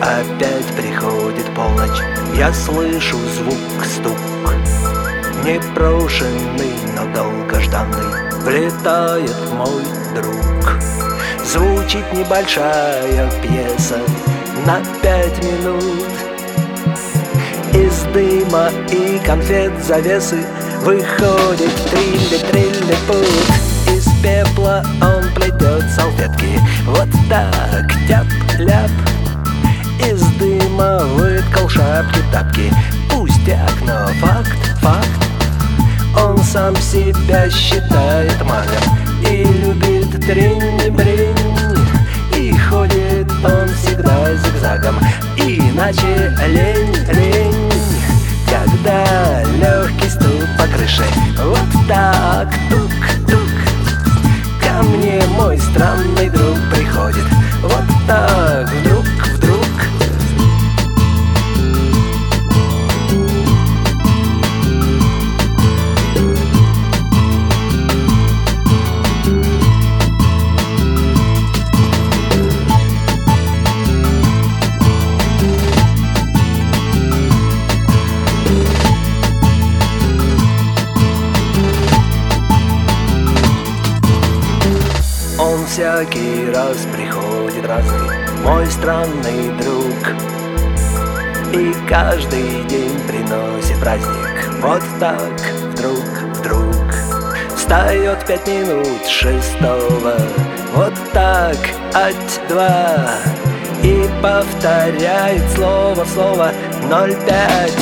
Опять приходит полночь, я слышу звук, стук. Непрошенный, но долгожданный, влетает мой друг. Звучит небольшая пьеса на 5 минут. Из дыма и конфет завесы выходит трилли-трилли-пут. Из пепла он плетет салфетки, вот так, тяп-ляп. Из дыма выткал шапки-тапки, пустяк, но факт. Он сам себя считает магом и любит тринь-бринь. И ходит он всегда зигзагом, иначе лень. Когда легкий стук по крыше, вот так, тук-тук. Ко мне мой странный друг приходит, вот так, вдруг. Он всякий раз приходит разный, мой странный друг, и каждый день приносит праздник. Вот так, вдруг встает 5 минут 6, вот так, ать-два, и повторяет слово в слово 05.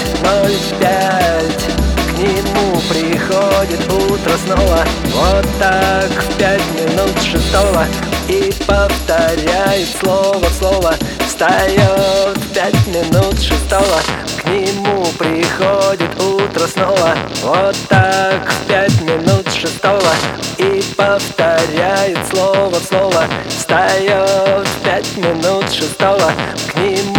К нему приходит утро снова, вот так, в 5 минут 6, и повторяет слово в слово. Встает в 5 минут 6, к нему приходит утро снова, вот так, в 5 минут 6, и повторяет слово в слово. Встает в 5 минут 6, к нему